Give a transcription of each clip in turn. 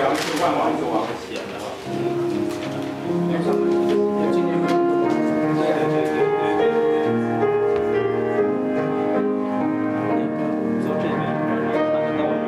表示万王之王的显了。今天坐这边看得到。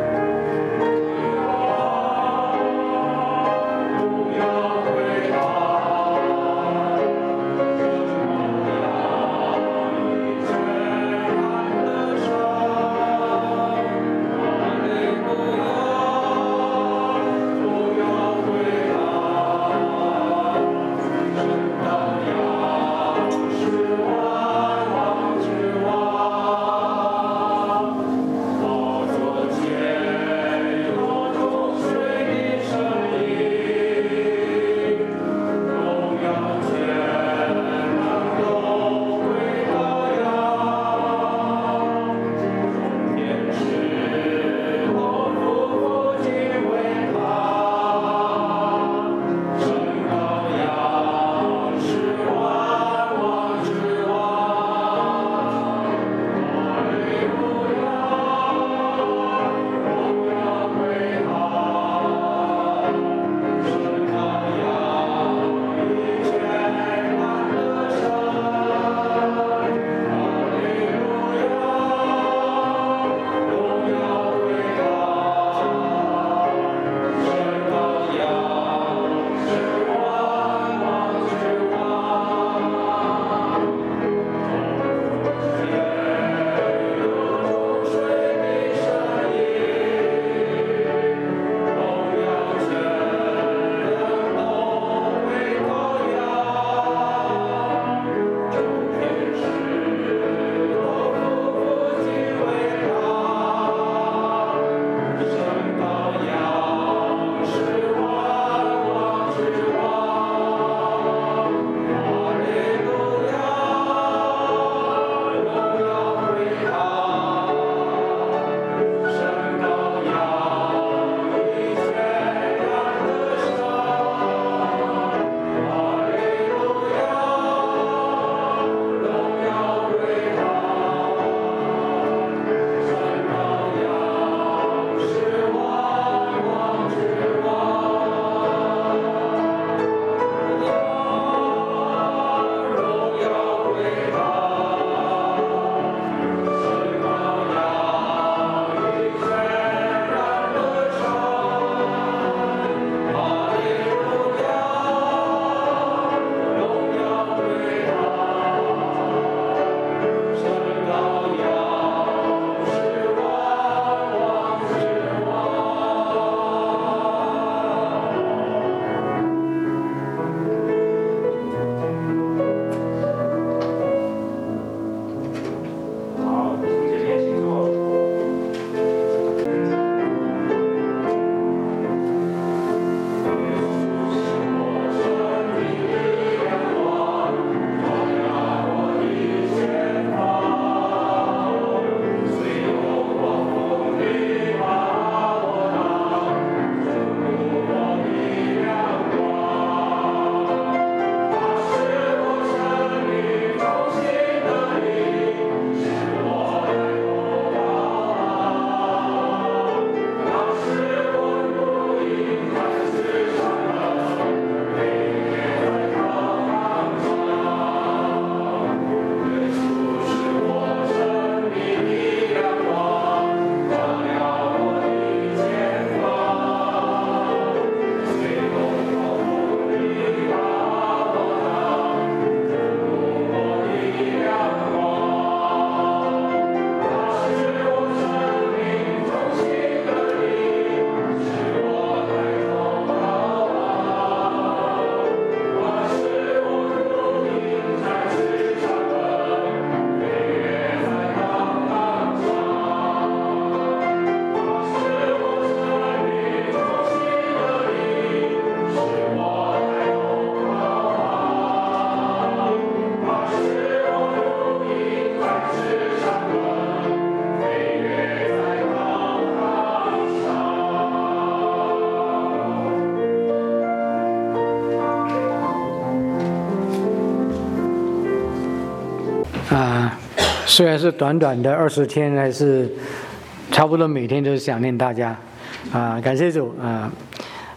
虽然是短短的20天，还是差不多每天都想念大家，感谢主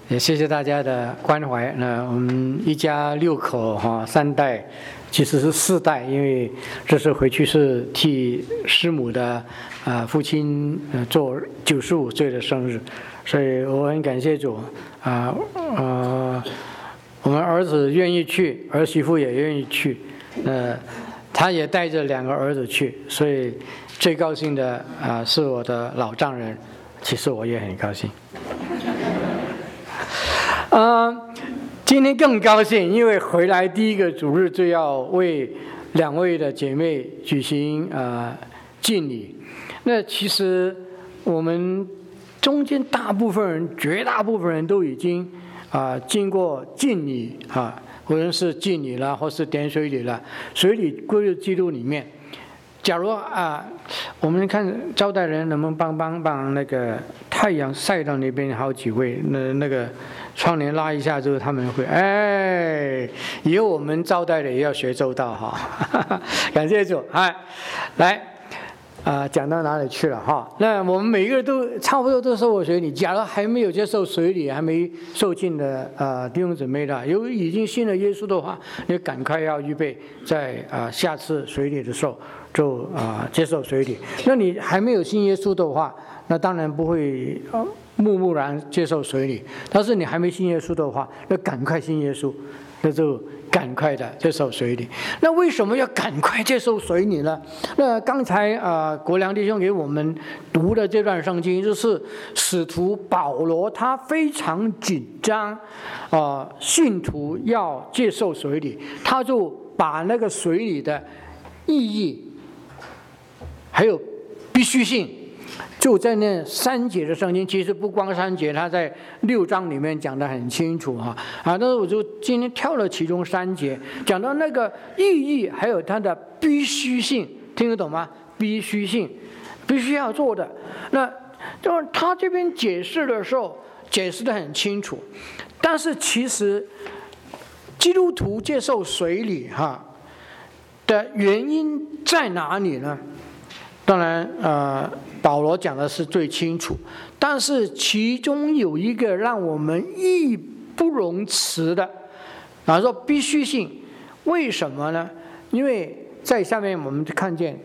也谢谢大家的关怀。那我们一家6口3代，其实是4代，因为这次回去是替师母的父亲做95岁的生日，所以我很感谢主我们儿子愿意去，儿媳妇也愿意去，他也带着2个儿子去，所以最高兴的是我的老丈人，其实我也很高兴。今天更高兴，因为回来第一个主日就要为2位的姐妹举行敬礼。那其实我们中间绝大部分人都已经经过敬礼无论是敬礼了，或是点水礼了，水礼归入基督里面。假如我们看招待人能不能帮那个太阳晒到那边好几位，那个窗帘拉一下之后，他们会以后我们招待的也要学周到哈，感谢主。来讲到哪里去了那我们每一个人都差不多都受过水礼。假如还没有接受水礼，还没受浸的弟兄姊妹的，已经信了耶稣的话，你赶快要预备在下次水礼的时候就接受水礼。那你还没有信耶稣的话，那当然不会木然接受水礼。但是你还没信耶稣的话，那赶快信耶稣，那就赶快的接受水礼。那为什么要赶快接受水礼呢？那刚才国良弟兄给我们读的这段圣经，就是使徒保罗他非常紧张信徒要接受水礼，他就把那个水礼的意义还有必须性就在那3节的圣经，其实不光3节，他在6章里面讲得很清楚但是我就今天跳了其中3节，讲到那个意义还有它的必须性，听得懂吗？必须性，必须要做的。那就是他这边解释的时候解释得很清楚，但是其实基督徒接受水礼的原因在哪里呢？当然保罗讲的是最清楚，但是其中有一个让我们义不容辞的说必须性。为什么呢？因为在下面我们看见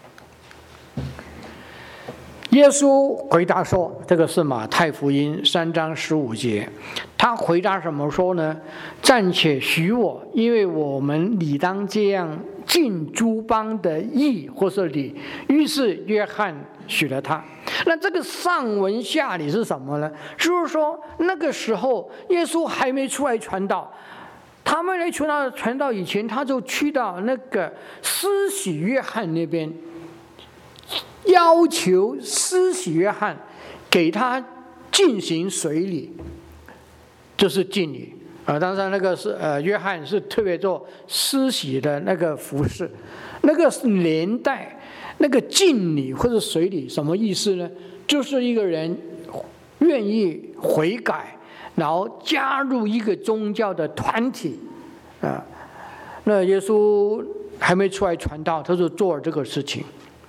耶稣回答说，这个是马太福音3章15节，他回答什么说呢？暂且许我，因为我们理当这样尽诸般的义或是礼。于是约翰许了他。那这个上文下理是什么呢？就是说那个时候耶稣还没出来传道，他们来传道以前，他就去到那个施洗约翰那边，要求施洗约翰给他进行水礼，就是敬礼当然那个是约翰是特别做施洗的那个服事，那个年代那个敬礼或者水礼什么意思呢？就是一个人愿意悔改，然后加入一个宗教的团体那耶稣还没出来传道，他就做了这个事情。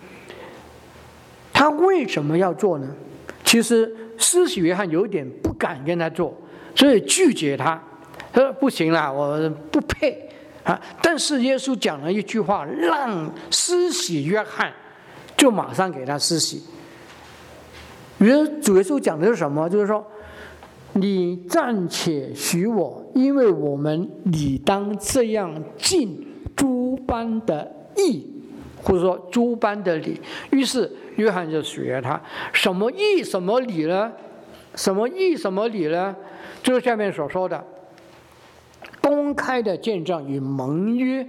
他为什么要做呢？其实施洗约翰有点不敢跟他做，所以拒绝他，他说不行啦，我不配但是耶稣讲了一句话，让施洗约翰就马上给他施洗。主耶稣讲的是什么？就是说你暂且许我，因为我们理当这样尽诸般的义，或者说诸般的礼。于是约翰就许了他。什么义什么礼呢？什么义什么礼呢？就是下面所说的公开的见证与盟约。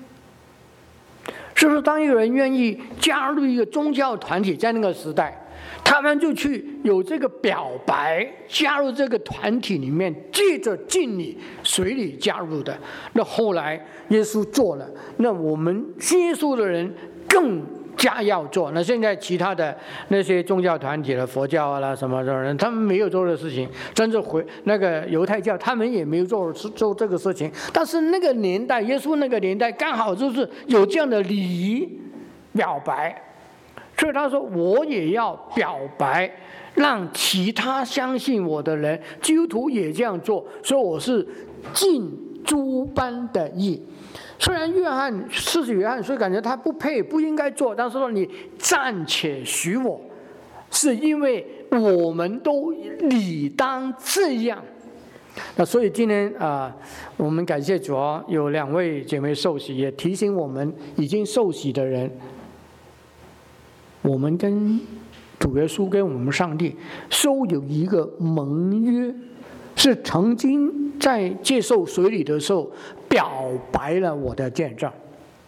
是不是当一个人愿意加入一个宗教团体，在那个时代他们就去有这个表白，加入这个团体里面，借着敬礼水礼加入的。那后来耶稣做了，那我们信耶稣的人更加要做。那现在其他的那些宗教团体的佛教啦什么的人，他们没有做的事情，甚至那个犹太教他们也没有做这个事情。但是那个年代，耶稣那个年代刚好就是有这样的礼仪表白， 所以他说我也要表白，让其他相信我的人，基督徒也这样做。所以我是尽诸般的义。虽然施洗约翰所以感觉他不配不应该做，但是说你暂且许我，是因为我们都理当这样。那所以今天我们感谢主有2位姐妹受洗，也提醒我们已经受洗的人，我们跟主耶稣跟我们上帝都有一个盟约，是曾经在接受水礼的时候表白了我的见证。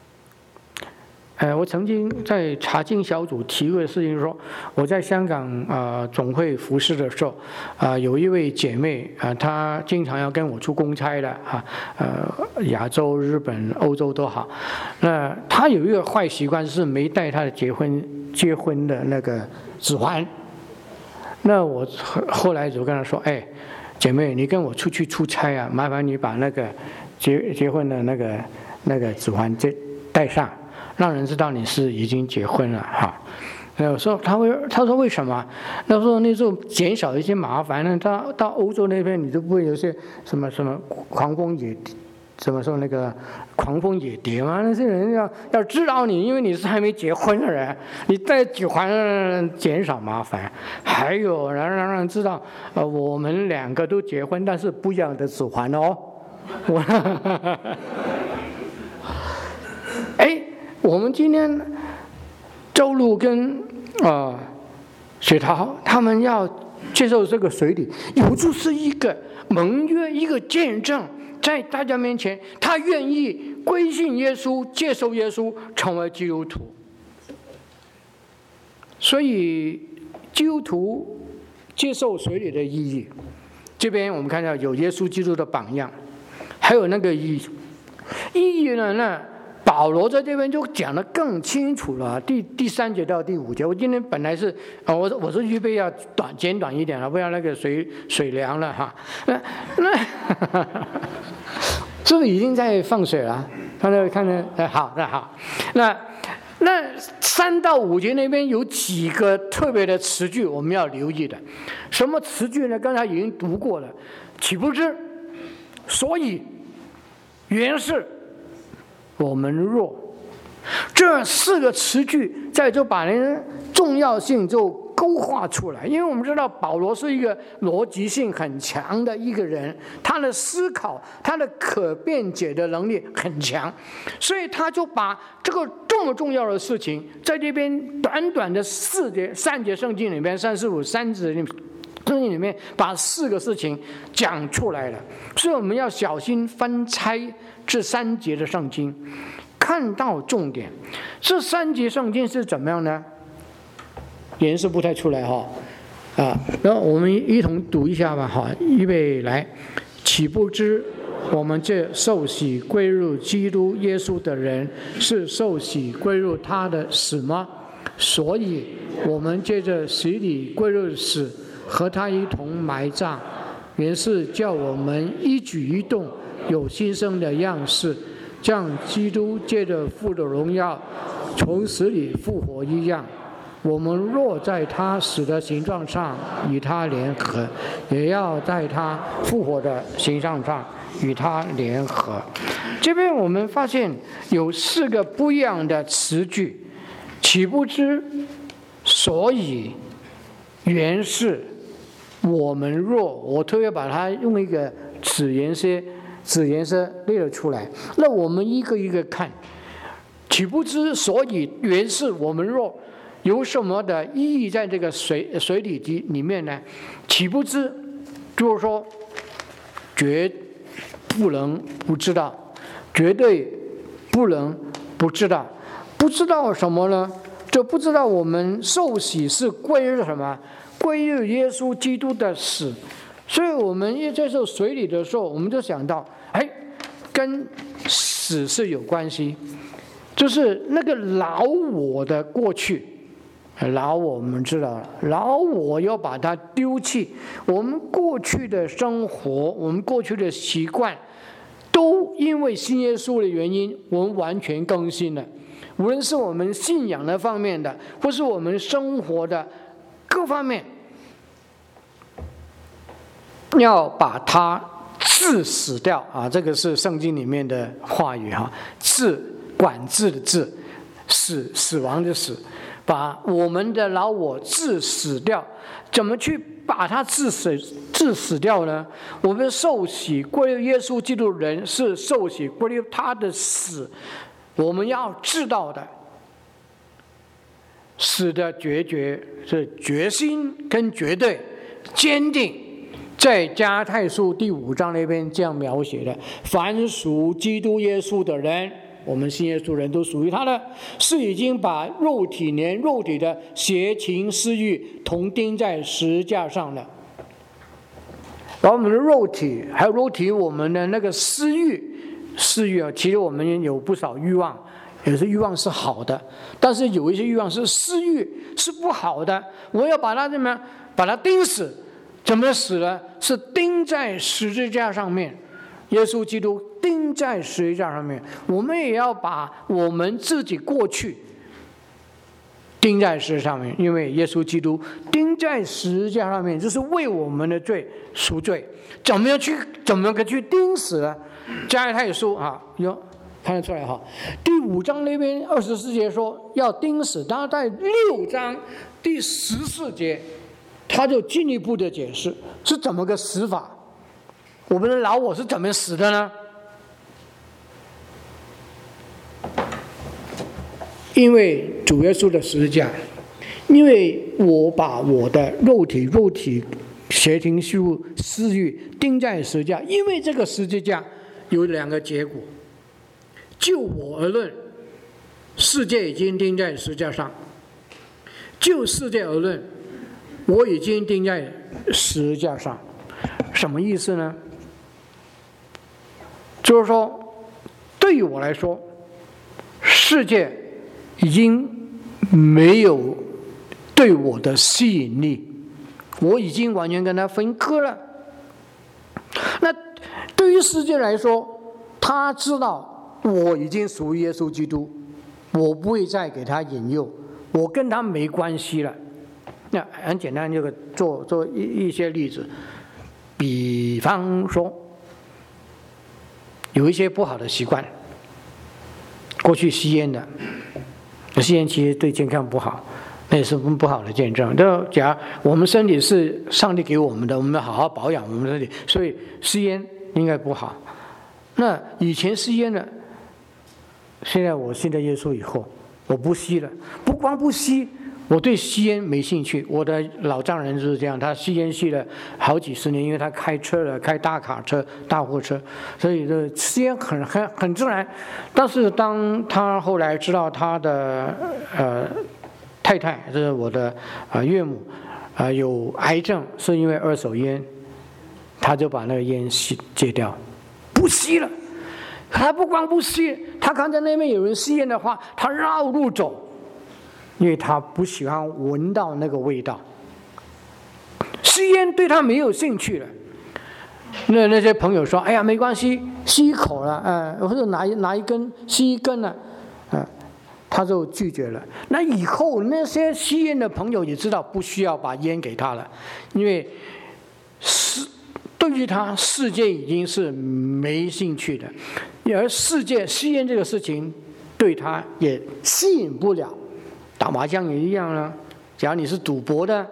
我曾经在查经小组提过的事情说，我在香港总会服侍的时候，有一位姐妹她经常要跟我出公差的亚洲、日本、欧洲都好。那她有一个坏习惯是没带她的结婚的那个指环。那我后来就跟她说，姐妹，你跟我出去出差啊，麻烦你把那个结婚的那个指环带上。让人知道你是已经结婚了哈。有时候他说为什么？他说那时候减少一些麻烦呢。到欧洲那边你都不会有些什么狂风野蝶嘛？那些人要知道你，因为你是还没结婚的人，你带指环减少麻烦。还有让人知道，我们2个都结婚，但是不一样的指环哦。我们今天周路跟雪桃他们要接受这个水礼，有就是一个盟约，一个见证，在大家面前，他愿意归信耶稣，接受耶稣，成为基督徒。所以基督徒接受水礼的意义，这边我们看到有耶稣基督的榜样，还有那个意义呢？那保罗在这边就讲得更清楚了，第3节到第5节。我今天本来是我是预备要简短一点了，不然那个水凉了哈。那是不是已经在放水了？看到好，那好。那3到5节那边有几个特别的词句我们要留意的。什么词句呢？刚才已经读过了，岂不知，所以，原是。我们若，这4个词句在这把人重要性就勾画出来。因为我们知道保罗是一个逻辑性很强的一个人，他的思考，他的可辩解的能力很强，所以他就把这个这么重要的事情，在这边短短的3节圣经里面，3、4、5、3节圣经里面把4个事情讲出来了。所以我们要小心翻拆这3节的圣经，看到重点。这3节圣经是怎么样呢？颜色不太出来哈，然后我们一同读一下吧哈，预备来。岂不知我们这受洗归入基督耶稣的人，是受洗归入他的死吗？所以我们借着洗礼归入死，和他一同埋葬，原是叫我们一举一动有新生的样式，像基督借着父的荣耀从死里复活一样。我们若在他死的形状上与他联合，也要在他复活的形状上与他联合。这边我们发现有4个不一样的词句，岂不知，所以，原是，我们若，我特别把它用一个子言色列了出来。那我们一个一个看，岂不知，所以，原是，我们若，有什么的意义在这个水礼里面呢？岂不知，就是说，绝不能不知道，绝对不能不知道。不知道什么呢？就不知道我们受洗是归入什么？归入耶稣基督的死。所以我们一接受水礼的时候，我们就想到，跟死是有关系，就是那个老我的过去。老我们知道了，老我要把它丢弃。我们过去的生活，我们过去的习惯，都因为信耶稣的原因，我们完全更新了。 无论是我们信仰的方面的，或是我们生活的各方面，要把它治死掉啊！这个是圣经里面的话语哈，治管制的治，死亡的死，把我们的老我治死掉。怎么去把它治死掉呢？我们受洗归入耶稣基督的人是受洗归入他的死，我们要知道的死的决是决心跟绝对坚定。在加太书第5章那边这样描写的：凡属基督耶稣的人，我们信耶稣人都属于他的，是已经把肉体连肉体的邪情私欲同钉在十字架上了。然后我们的肉体，还有肉体我们的那个私欲啊，其实我们有不少欲望，有些欲望是好的，但是有一些欲望是私欲，是不好的。我要把它怎么样？把它钉死。怎么死呢？是钉在十字架上面，耶稣基督钉在十字架上面。我们也要把我们自己过去钉在十字架上面，因为耶稣基督钉在十字架上面，就是为我们的罪赎罪。怎么个去钉死呢？加拉太书啊，看得出来哈。第5章那边24节说要钉死，当然在6章第14节。他就进一步的解释是怎么个死法，我们的老我是怎么死的呢？因为主耶稣的十字架，因为我把我的肉体邪情私欲钉在十字架，因为这个十字架有2个结果。就我而论，世界已经钉在十字架上；就世界而论，我已经钉在十字架上。什么意思呢？就是说，对于我来说，世界已经没有对我的吸引力，我已经完全跟它分割了。那对于世界来说，他知道我已经属于耶稣基督，我不会再给他引诱，我跟他没关系了。那很简单，这个做一些例子，比方说，有一些不好的习惯，过去吸烟的，吸烟其实对健康不好，那也是不好的见证。就假如我们身体是上帝给我们的，我们要好好保养我们的身体，所以吸烟应该不好。那以前吸烟的，现在我信了耶稣以后，我不吸了，不光不吸。我对吸烟没兴趣，我的老丈人就是这样，他吸烟吸了好几十年，因为他开车了，开大卡车、大货车，所以这吸烟很自然。但是当他后来知道他的太太，这是我的岳母有癌症，是因为二手烟，他就把那个烟戒掉，不吸了。他不光不吸，他看在那边有人吸烟的话，他绕路走。因为他不喜欢闻到那个味道，吸烟对他没有兴趣了。那些朋友说：“哎呀，没关系，吸一口了，或者拿一根吸一根了，他就拒绝了。那以后那些吸烟的朋友也知道不需要把烟给他了，因为对于他世界已经是没兴趣的，而世界吸烟这个事情对他也吸引不了。打麻将也一样了，假如你是赌博的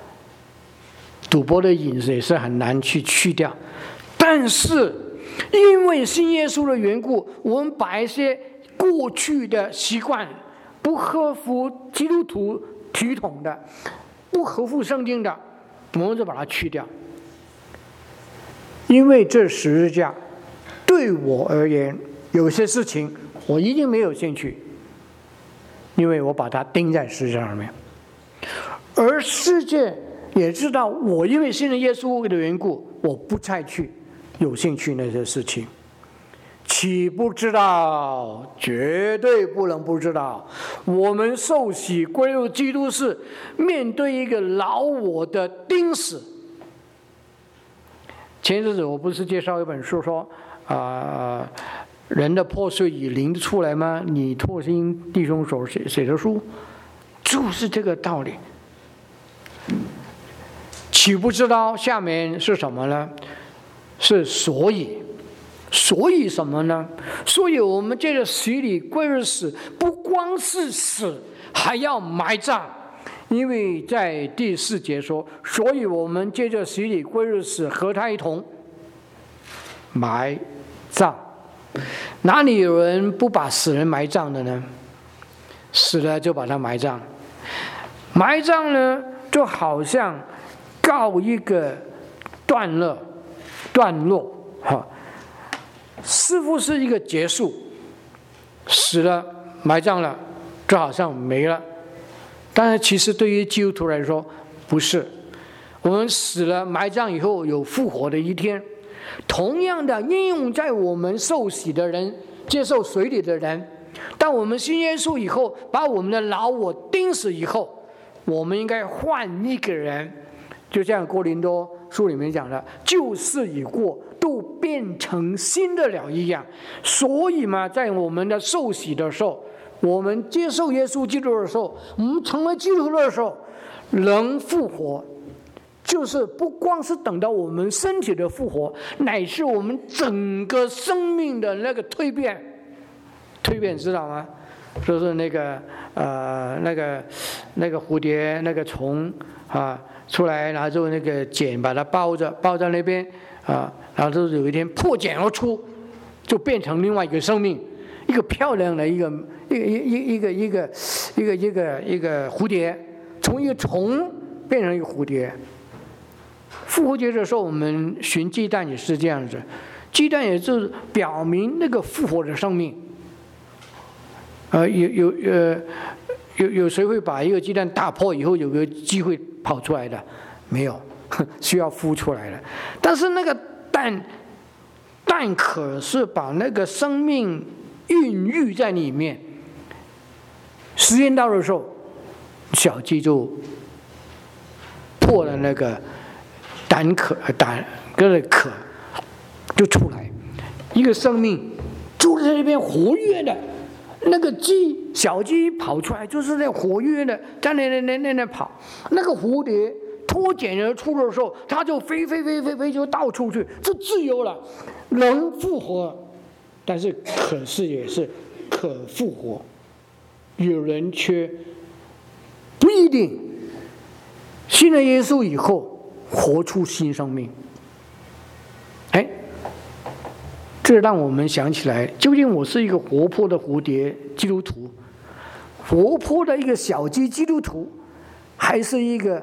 瘾也是很难去掉。但是因为信耶稣的缘故，我们把一些过去的习惯，不合乎基督徒体统的，不合乎圣经的，我们就把它去掉。因为这十字架对我而言，有些事情我一定没有兴趣，因为我把它钉在十字架上面。而世界也知道我因为信了耶稣的缘故，我不再去有兴趣那些事情。岂不知道？绝对不能不知道，我们受洗归入基督是面对一个老我的钉死。前日子我不是介绍一本书说人的破碎以灵出来吗？你拓心弟兄所写的书，就是这个道理。岂不知道下面是什么呢？是所以什么呢？所以我们借着洗礼归入死，不光是死，还要埋葬。因为在第4节说，所以我们借着洗礼归入死，和他一同埋葬。哪里有人不把死人埋葬的呢？死了就把他埋葬。埋葬呢，就好像告一个段落，似乎是一个结束。死了，埋葬了，就好像没了。但是其实对于基督徒来说，不是。我们死了，埋葬以后有复活的一天。同样的应用在我们受洗的人、接受水礼的人。当我们信耶稣以后，把我们的老我钉死以后，我们应该换一个人。就像哥林多书里面讲的，旧事已过，都变成新的了一样。所以嘛，在我们的受洗的时候，我们接受耶稣基督的时候，我们成为基督徒的时候，能复活，就是不光是等到我们身体的复活，乃是我们整个生命的那个蜕变。蜕变知道吗？就是那个蝴蝶那个虫啊出来，然后就那个茧把它包在那边啊，然后就有一天破茧而出，就变成另外一个生命，一个漂亮的一个蝴蝶，从一个虫变成一个蝴蝶。复活节的时候，我们寻鸡蛋也是这样子，鸡蛋也是表明那个复活的生命。有谁会把一个鸡蛋打破以后有个机会跑出来的？没有，需要孵出来的。但是那个蛋壳是把那个生命孕育在里面。时间到的时候，小鸡就破了那个蛋壳就出来，一个生命就在那边活跃的。那个小鸡跑出来，就是在活跃的，在那跑。那个蝴蝶脱茧而出的时候，它就飞，就到处去，就自由了，能复活。但是可是也是可复活，有人却不一定信了耶稣以后活出新生命。这让我们想起来，究竟我是一个活泼的蝴蝶基督徒，活泼的一个小鸡基督徒，还是一个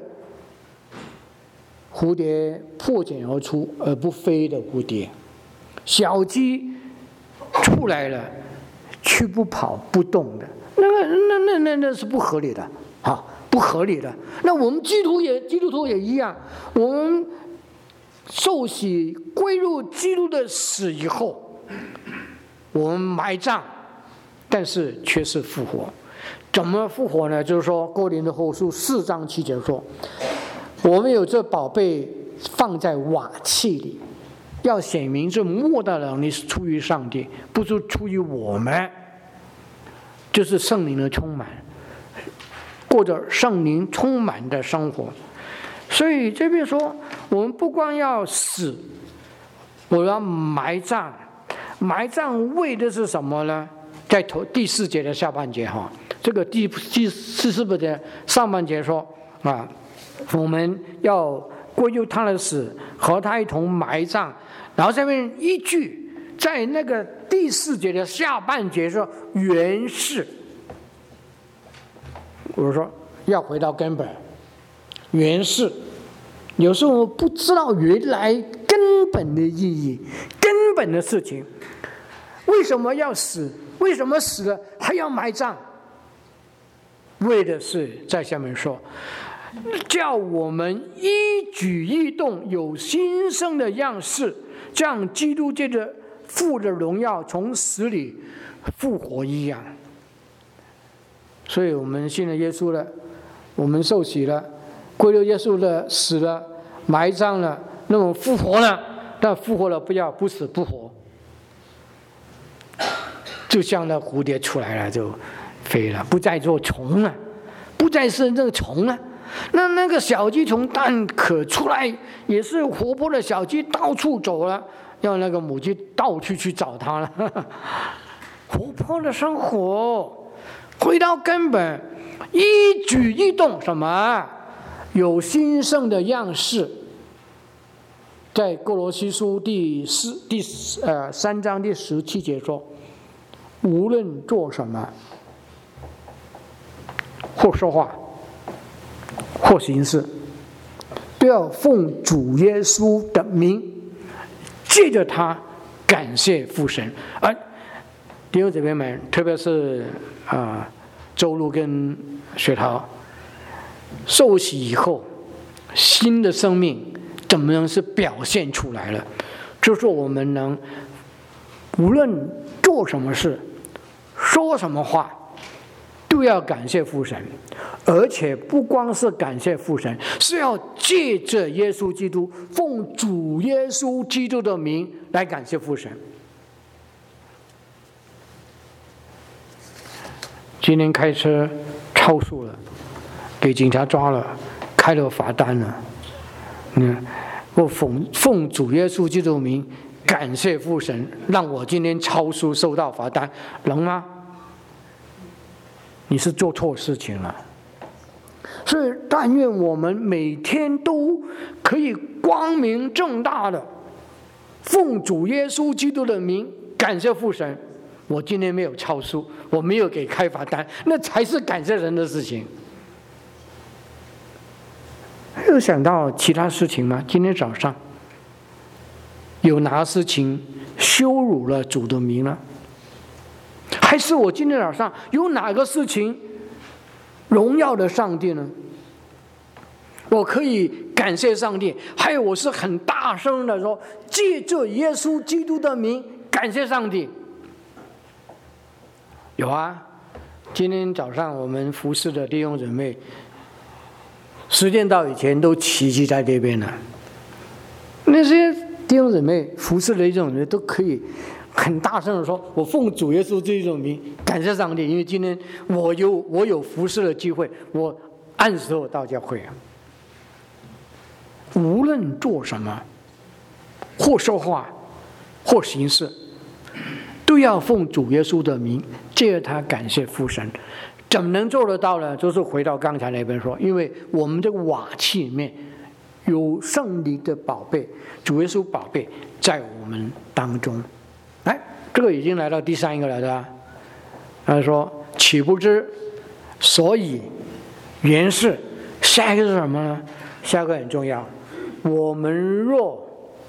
蝴蝶破茧而出而不飞的蝴蝶？小鸡出来了，却不跑不动的，那是不合理的啊，不合理的。那我们基督徒也一样，我们受洗归入基督的死以后，我们埋葬，但是却是复活。怎么复活呢？就是说哥林多后书4章7节说，我们有这宝贝放在瓦器里，要显明这末大的能力是出于上帝，不是出于我们，就是圣灵的充满，过着圣灵充满的生活。所以这边说，我们不光要死，我要埋葬。埋葬为的是什么呢？在第4节的下半节哈，这个第44节上半节说啊，我们要归入他的死，和他一同埋葬。然后下面一句，在那个第4节的下半节说原是，我说要回到根本。原是，有时候我不知道原来根本的意义，根本的事情。为什么要死？为什么死了还要埋葬？为的是在下面说，叫我们一举一动有新生的样式，像基督借着父的荣耀从死里复活一样。所以我们信了耶稣了，我们受洗了，归入耶稣的死了，埋葬了，那么复活了。但复活了不死不活， 就像那蝴蝶出来了就飞了，不再做虫了，不再是这个虫了。那个小鸡从蛋壳出来，也是活泼的小鸡，到处走了，要那个母鸡到处去找它了。活泼的生活，回到根本，一举一动什么有兴盛的样式。在哥罗西书第3章第17节说，无论做什么，或说话，或行事，都要奉主耶稣的名，借着他感谢父神。而弟兄姊妹们，特别是周路跟雪桃受洗以后，新的生命怎么样是表现出来了？就是我们能无论做什么事，说什么话，都要感谢父神，而且不光是感谢父神，是要借着耶稣基督，奉主耶稣基督的名来感谢父神。今天开车超速了，给警察抓了，开了罚单了。我奉主耶稣基督的名感谢父神，让我今天超速收到罚单，能吗？你是做错事情了。所以但愿我们每天都可以光明正大的奉主耶稣基督的名感谢父神。我今天没有超速，我没有给开罚单，那才是感谢人的事情。有想到其他事情吗？今天早上有哪事情羞辱了主的名呢？还是我今天早上有哪个事情荣耀的上帝呢？我可以感谢上帝，还有我是很大声的说，借着耶稣基督的名感谢上帝。有啊，今天早上我们服侍的弟兄姊妹时间到以前都齐聚在这边了。那些弟兄姊妹服侍的一种人都可以很大声的说，我奉主耶稣这种名感谢上帝，因为今天我有服侍的机会，我按时候到教会啊。无论做什么，或说话，或行事，都要奉主耶稣的名，借着他感谢父神。怎么能做得到呢？就是回到刚才那边说，因为我们这个瓦器里面有圣灵的宝贝，主耶稣宝贝在我们当中。哎，这个已经来到第3个了，对吧？他说岂不知所以原是。下一个是什么呢？下一个很重要，我们若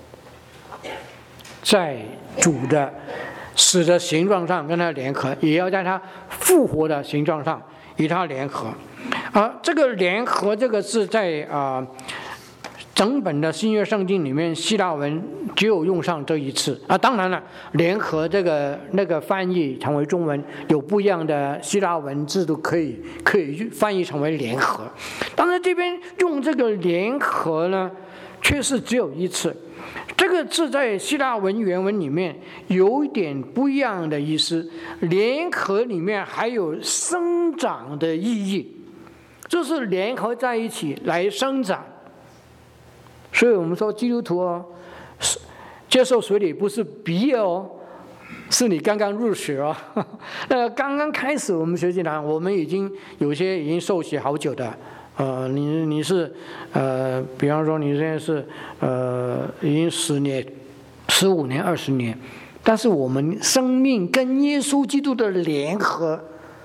在主的死的形状上跟他联合，也要在他复活的形状上与他联合。这个联合这个字在整本的新约圣经里面，希腊文只有用上这一次当然了，联合这个那个翻译成为中文有不一样的希腊文字都可以翻译成为联合，但是这边用这个联合呢，却是只有一次。这个字在希腊文原文里面有一点不一样的意思，联合里面还有生长的意义，就是联合在一起来生长。所以我们说基督徒接受水礼不是毕业是你刚刚入学刚刚开始我们学习呢，我们有些已经受洗好久的。你是比方说你现在是已经10年、15年、20年，但是我们生命跟耶稣基督的联合，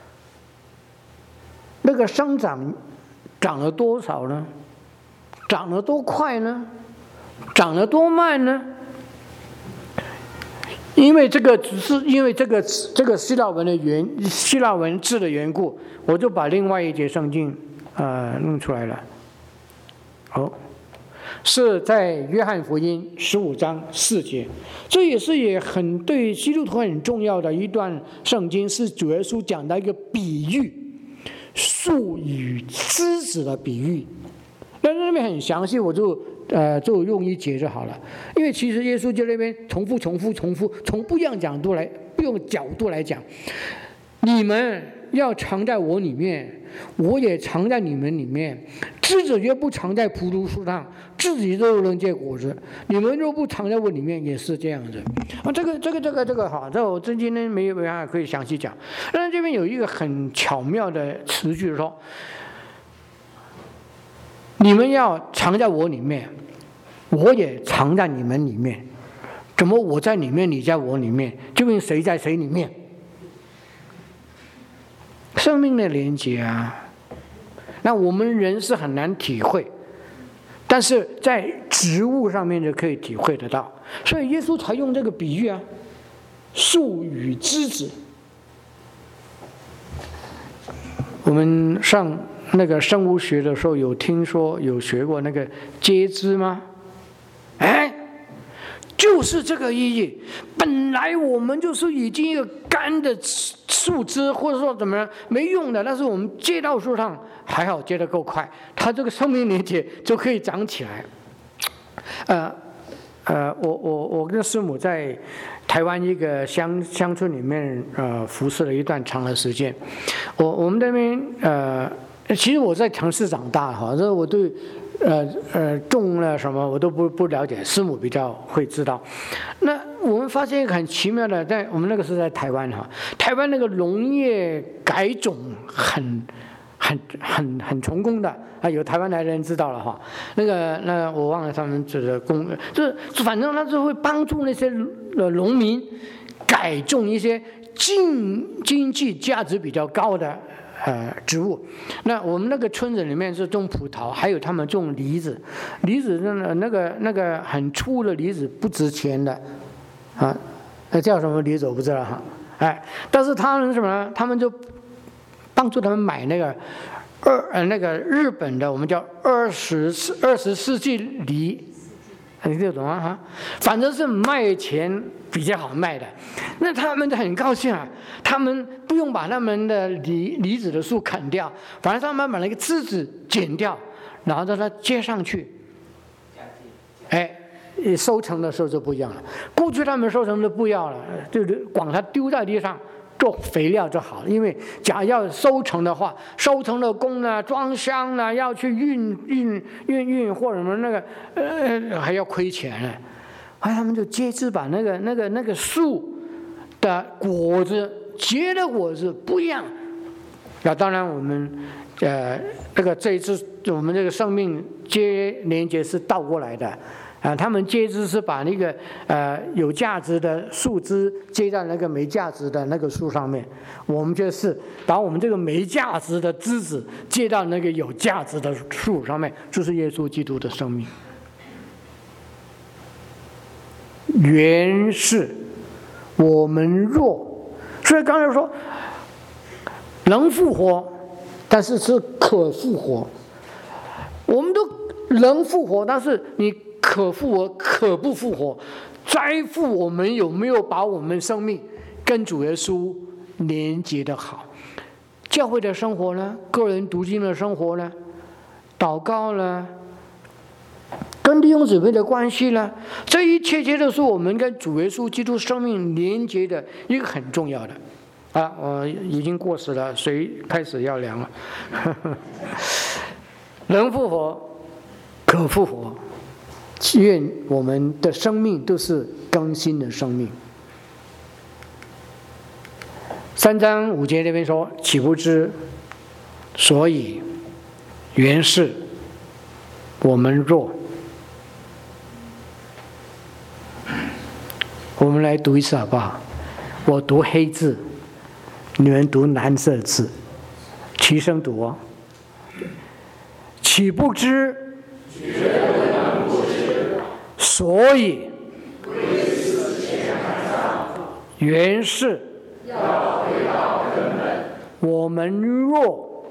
那个生长了多少呢？长得多快呢？长得多慢呢？因为这个希腊文字的缘故，我就把另外一节圣经弄出来了。是在约翰福音15章4节，这也很对基督徒很重要的一段圣经，是主耶稣讲的一个比喻，树与枝子的比喻。 那边很详细，我就用一节就好了。因为其实耶稣就那边重复，从不一样角度来讲，你们要藏在我里面，我也藏在你们里面。枝子若不藏在葡萄树上，自己都能结果子；你们若不藏在我里面，也是这样子。这个好，这我今天没办法可以详细讲。但是这边有一个很巧妙的词句说，你们要藏在我里面，我也藏在你们里面。怎么我在里面，你在我里面？究竟谁在谁里面？生命的连结啊，那我们人是很难体会，但是在植物上面就可以体会得到。所以耶稣才用这个比喻啊，树与枝子。我们上那个生物学的时候有听说有学过那个接枝吗？就是这个意义。本来我们就是已经一个干的树枝，或者说怎么样没用的，但是我们接到树上还好接得够快，它这个生命连结就可以长起来。我跟师母在台湾一个乡村里面服侍了一段长的时间。我们那边其实我在城市长大哈，这我对种了什么我都不了解，师母比较会知道。那我们发现一个很奇妙的，在我们那个是在台湾哈，台湾那个农业改种很成功的啊，有台湾来的人知道了哈。那我忘了他们这个就是反正他就会帮助那些农民改种一些经济价值比较高的植物。那我们那个村子里面是种葡萄，还有他们种梨子。梨子那个很粗的梨子不值钱的啊，那叫什么梨子我不知道哈。但是他们什么呢？他们就帮助他们买那个日本的我们叫20世纪梨。你听得懂啊？哈，反正是卖钱比较好卖的，那他们就很高兴啊。他们不用把他们的梨子的树砍掉，反正他们把那个枝子剪掉，然后让它接上去。收成的时候就不一样了。过去他们收成就不要了，就是光它丢在地上做肥料就好了。因为假要收成的话，收成的工呢、装箱呢，要去运或者什么那个还要亏钱呢。他们就接枝把那个树的果子结的果子不一样。那当然我们这一次我们这个生命连结是倒过来的。他们接枝是把那个有价值的树枝接在那个没价值的那个树上面，我们就是把我们这个没价值的枝子接到那个有价值的树上面，就是耶稣基督的生命。原是我们若，所以刚才说能复活，但是是可复活。我们都能复活，但是你可复活可不复活，在乎我们有没有把我们生命跟主耶稣连接的好。教会的生活呢，个人读经的生活呢，祷告呢，跟弟兄姊妹的关系呢，这一切都是我们跟主耶稣基督生命连接的一个很重要的。我已经过时了，水开始要凉了。能复活可复活，愿我们的生命都是更新的生命。3章5节那边说，岂不知所以原是我们若。我们来读一次好不好？我读黑字，你们读蓝色字，齐声读哦。岂不知所以原是我们若。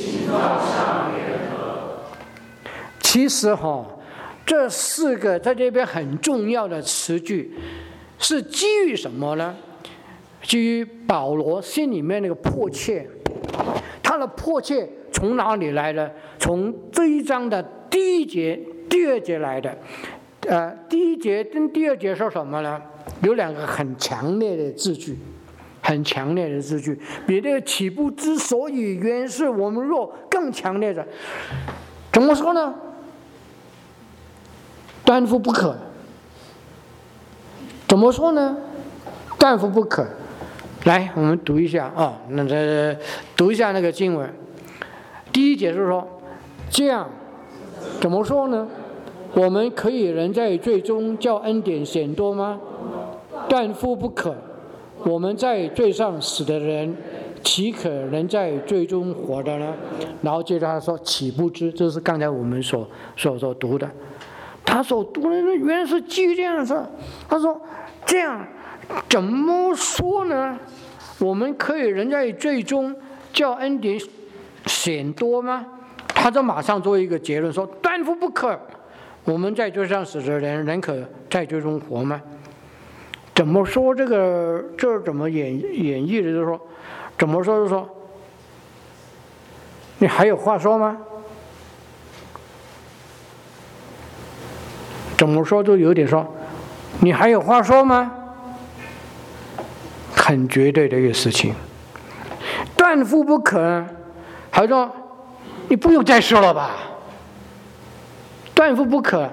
其实这4个在这边很重要的词句是基于什么呢？基于保罗心里面那个迫切，他的迫切从哪里来的？从这一章的第一节、第二节来的。第一节跟第二节说什么呢？有两个很强烈的字句，很强烈的字句，比这个起步之所以原是我们若更强烈的。怎么说呢？断乎不可。怎么说呢？断乎不可。来，我们读一下啊，读一下那个经文。第一节是说，这样怎么说呢？我们可以人在罪中叫恩典显多吗？断乎不可。我们在罪上死的人，岂可人在罪中活的呢？然后接着他说，岂不知，这是刚才我们所读的。他所读的原来是基于这样子。他说，这样怎么说呢？我们可以人在罪中叫恩典显多吗？他就马上做一个结论说，断乎不可。我们在罪上死的人，人可在罪中活吗？怎么说这怎么演绎的？就是说，怎么说？就是说，你还有话说吗？怎么说就有点说，你还有话说吗？很绝对的一个事情，断乎不可。还说，你不用再说了吧？断乎不可，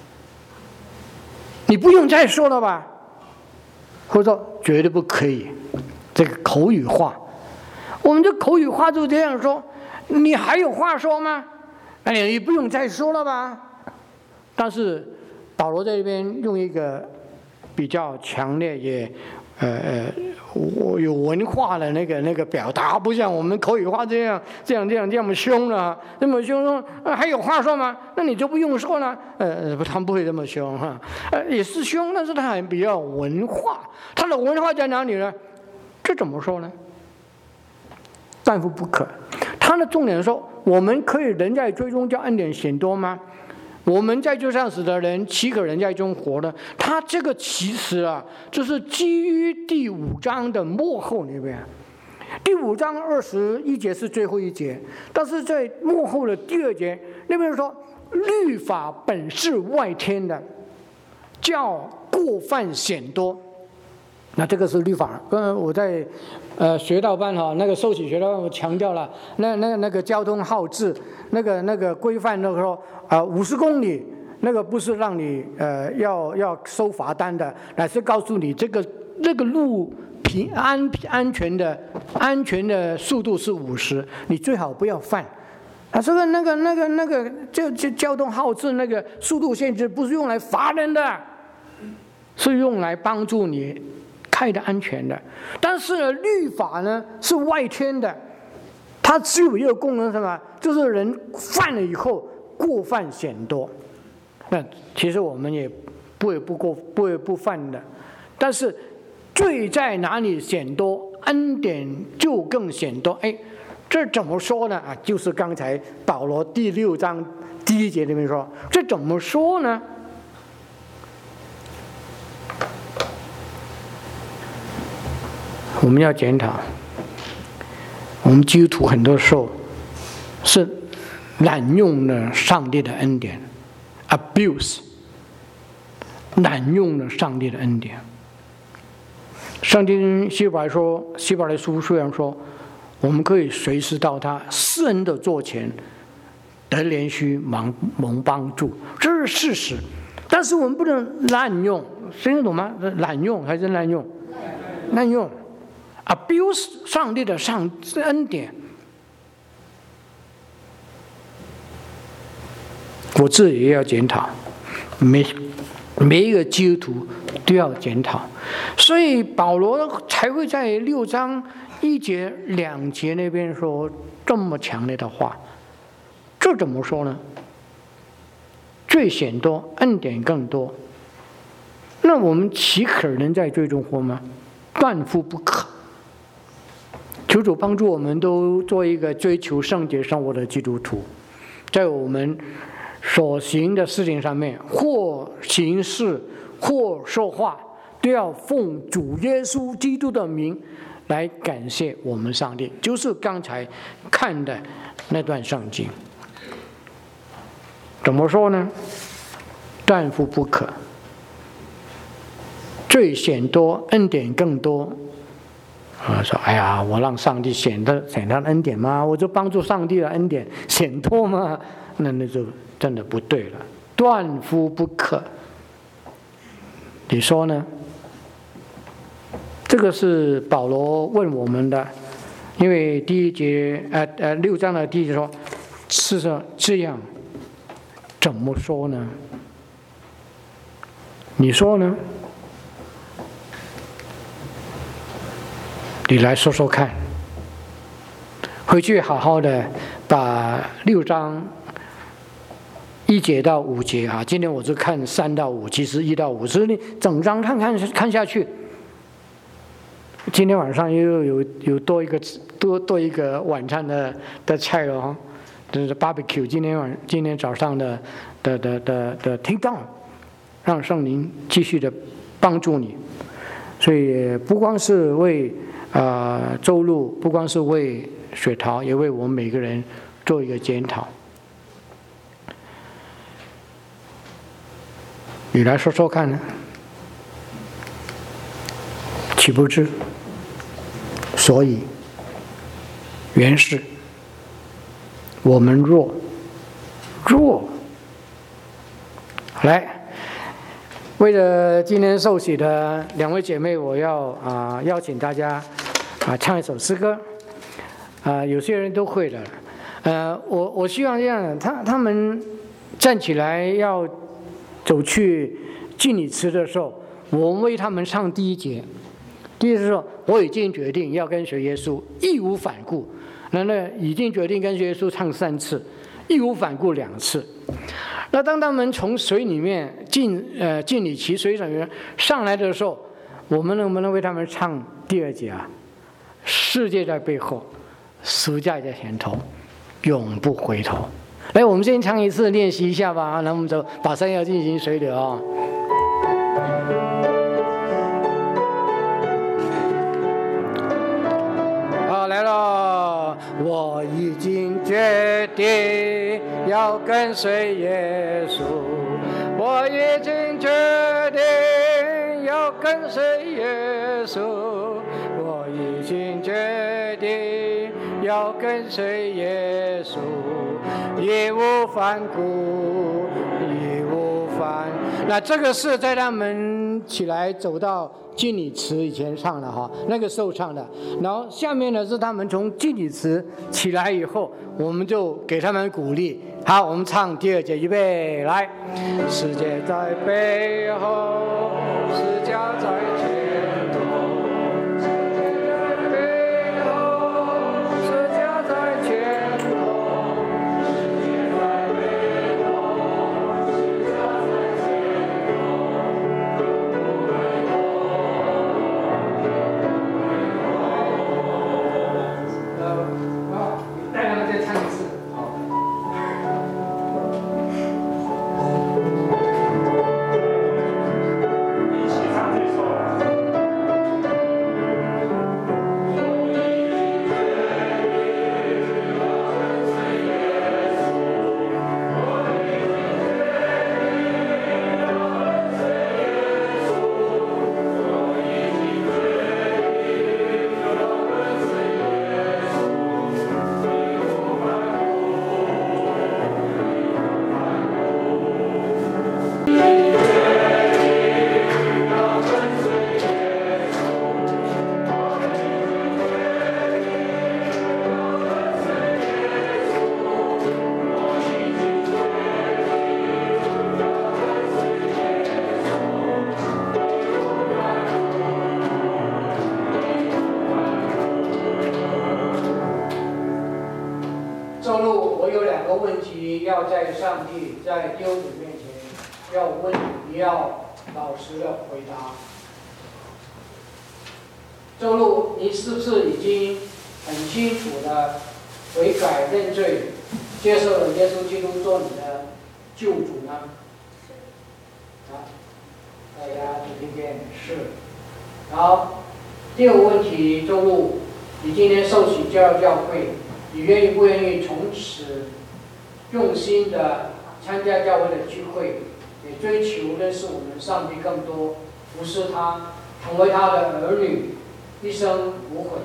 你不用再说了吧？或者说绝对不可以，这个口语化，我们的口语化就这样说，你还有话说吗？哎，你不用再说了吧？但是保罗在这边用一个比较强烈也有文化的那个表达，不像我们口语化这么凶了，这么凶说，还有话说吗？那你就不用说了。他们不会这么凶哈，也是凶，但是他还比较文化。他的文化在哪里呢？这怎么说呢？断乎不可。他的重点说，我们可以人在罪中叫恩典显多吗？我们在罪上死的人，岂可人在中活呢？他这个其实就是基于第5章的末后那边。第5章21节是最后一节，但是在末后的第2节那边说，律法本是外添的，叫过犯显多。那这个是律法。我在学道班那个受洗学道班，我强调了那个交通号志那个规范，那个说50公里，那个不是让你要收罚单的，乃是告诉你这个路安全的速度是50，你最好不要犯。这个那个交通号志那个速度限制不是用来罚人的，是用来帮助你开的安全的。但是呢，律法呢是外添的，它只有一个功能，什么？就是人犯了以后过犯显多。那其实我们也不会不犯的，但是罪在哪里显多，恩典就更显多。这怎么说呢？就是刚才保罗第6章第1节里面说，这怎么说呢？我们要检讨，我们基督徒很多时候是滥用了上帝的恩典 ，abuse， 滥用了上帝的恩典。上帝希伯来书虽然说，我们可以随时到他施恩的座前得连续蒙帮助，这是事实。但是我们不能滥用，听得懂吗？滥用还是滥用？滥用 ，abuse 上帝的恩典。我自己也要检讨，每一个基督徒都要检讨，所以保罗才会在6章1节2节那边说这么强烈的话。这怎么说呢？罪显多，恩典更多。那我们岂可能在罪中活吗？断乎不可。求主帮助我们都做一个追求圣洁生活的基督徒，在我们所行的事情上面，或行事或说话，都要奉主耶稣基督的名来感谢我们上帝，就是刚才看的那段圣经。怎么说呢？断乎不可。罪显多，恩典更多。说哎呀，我让上帝显他的恩典吗？我就帮助上帝的恩典显多吗？那就真的不对了，断乎不可。你说呢？这个是保罗问我们的，因为第一节6章的第一节说，是这样，怎么说呢？你说呢？你来说说看，回去好好的把6章1节到5节啊，今天我就看3到5，其实1到5，所以你整章看下去。今天晚上又有多一个晚餐的菜了哈，就是 barbecue。今天早上的听到，让圣灵继续的帮助你，所以不光是为周路，不光是为雪桃，也为我们每个人做一个检讨。你来说说看呢？岂不知？所以，原是我们若来，为了今天受洗的2位姐妹，我要邀请大家唱一首诗歌。有些人都会的。我希望这样，他们站起来要走去敬礼池的时候，我们为他们唱第1节。第一是说，我已经决定要跟随耶稣，义无反顾。那已经决定跟随耶稣唱3次，义无反顾2次。那当他们从水里面敬礼池水里面上来的时候，我们能不能为他们唱第2节啊？世界在背后，十字架在前头，永不回头。来，我们先唱一次，练习一下吧。那我们就把山要进行水流啊。来了，我已经决定要跟随耶稣，我已经决定要跟随耶稣，我已经决定要跟随耶稣，义无反顾，义无反。那这个是在他们起来走到敬礼池以前唱的哈，那个时候唱的。然后下面呢是他们从敬礼池起来以后，我们就给他们鼓励。好，我们唱第2节，预备，来。世界在背后，十架在前头。世界在背后，十架在前头。世界在背后，十架在前头。带他们再唱一次。要在上帝、在弟兄面前要问，你要老实的回答。周路，你是不是已经很清楚的悔改认罪，接受了耶稣基督做你的救主呢？啊，大家听听是。好， 第二个问题，周路，你今天受洗加入教会，你愿意不愿意从此用心的参加教会的聚会，也追求认识我们上帝更多，服侍他，成为他的儿女，一生无悔。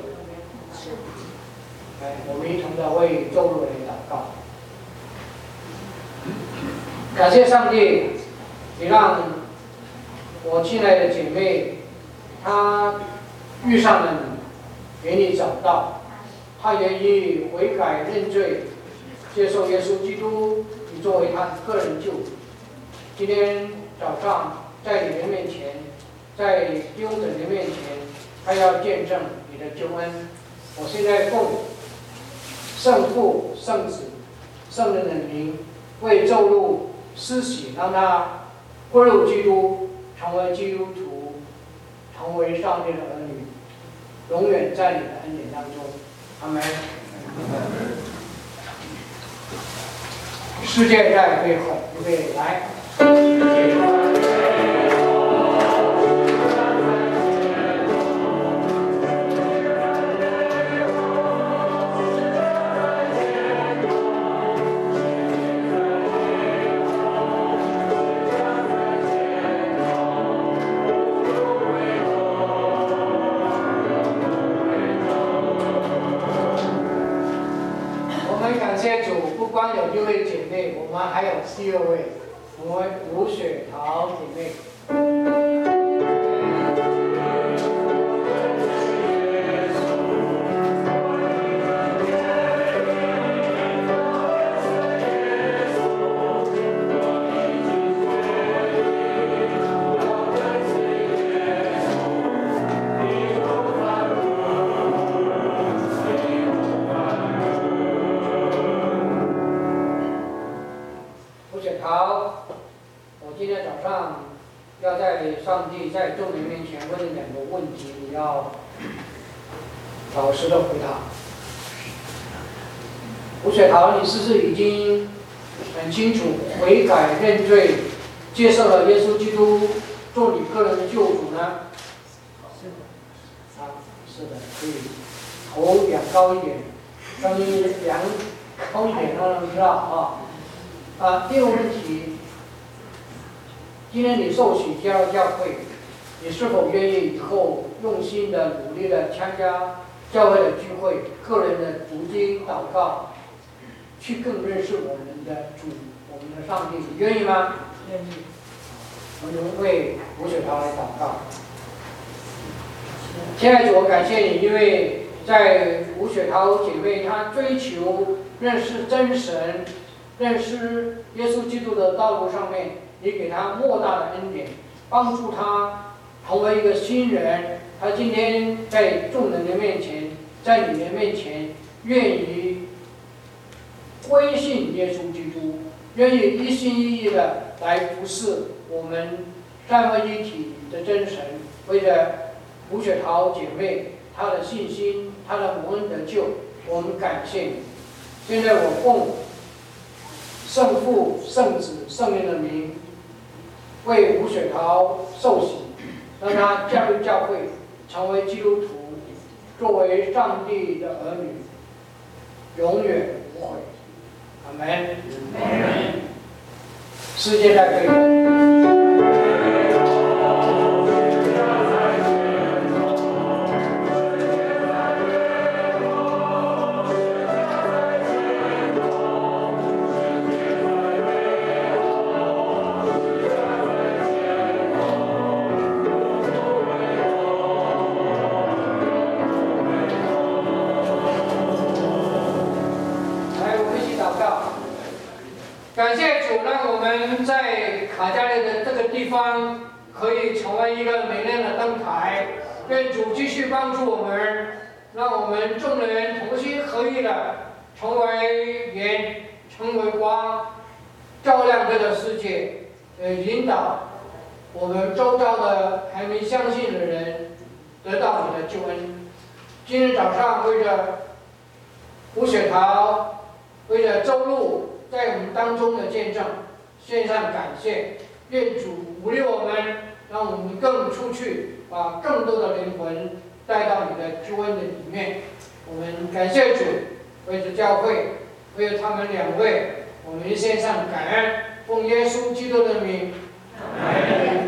我们一同的为周路来祷告。感谢上帝，你让我亲爱的姐妹，她遇上了你，给你找到，她愿意悔改认罪，接受耶稣基督，你作为她的个人救主。今天早上在你的面前，在弟兄姊妹面前，她要见证你的救恩。我现在奉圣父、圣子、圣人的名，为周路施洗，让他归入基督，成为基督徒，成为上帝的儿女，永远在你的恩典当中。阿门。世界在背后，预备来。不光有6位姐妹，我们还有第2位，我们吴雪桃姐妹。上帝在众人面前问2个问题，你要老实的回答。吴雪桃，你是不是已经很清楚悔改认罪，接受了耶稣基督做你个人的救主呢？是的。啊，是的，可以头仰高一点，声音扬高一点，让人知道啊。第2个问题。今天你受洗加入教会，你是否愿意以后用心的、努力的参加教会的聚会、个人的读经、祷告，去更认识我们的主、我们的上帝？你愿意吗？愿意。我们为吴雪桃来祷告。亲爱的主，我感谢你，因为在吴雪桃姐妹她追求认识真神、认识耶稣基督的道路上面。你给他莫大的恩典，帮助他成为一个新人。他今天在众人的面前，在你的面前，愿意归信耶稣基督，愿意一心一意的来服侍我们三位一体的真神。为了吴雪桃姐妹她的信心，她的蒙恩得救，我们感谢你。现在我奉圣父、圣子、圣灵的名，为吴雪桃受洗，让她加入教会，成为基督徒，作为上帝的儿女，永远无悔。阿门。世界在背后。感谢主，让我们在卡加利的这个地方可以成为一个美亮的灯台。愿主继续帮助我们，让我们众人同心合意的成为盐，成为光，照亮这个世界，引导我们周遭的还没相信的人得到你的救恩。今天早上为了吴雪桃，为了周路在我们当中的见证，献上感谢。愿主鼓励我们，让我们更出去，把更多的灵魂带到你的救恩的里面。我们感谢主，为着教会，为了他们两位，我们献上感恩，奉耶稣基督的名。